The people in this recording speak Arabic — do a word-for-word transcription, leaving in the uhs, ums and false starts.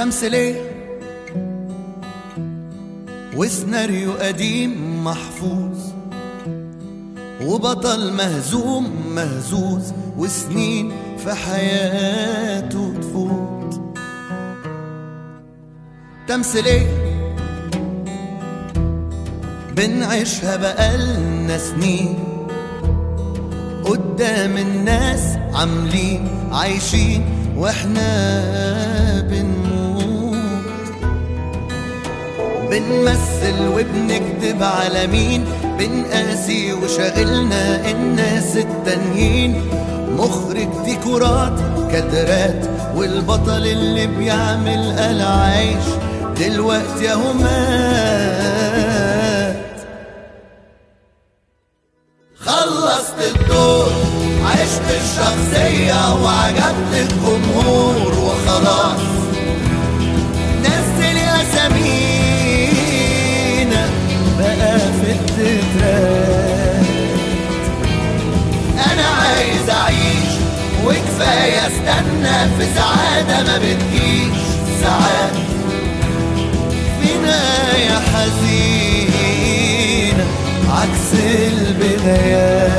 تمثيلية وسيناريو قديم محفوظ، وبطل مهزوم مهزوز، وسنين في حياته تفوت. تمثيلية بنعيشها بقالنا سنين، قدام الناس عاملين عايشين واحنا بنموت. بنمثل وبنكذب على مين، بنقاسي وشغلنا الناس التانيين. مخرج ديكورات كادرات، والبطل اللي بيعمل قال عايش دلوقتي اهو مات. خلصت الدور، عشت الشخصية وعجبت الجمهور وخلاص. نزل أسامينا بقى في التترات. أنا عايز أعيش وكفاية استنى في سعادة ما بتجيش ساعات. في نهاية حزينة عكس البدايات.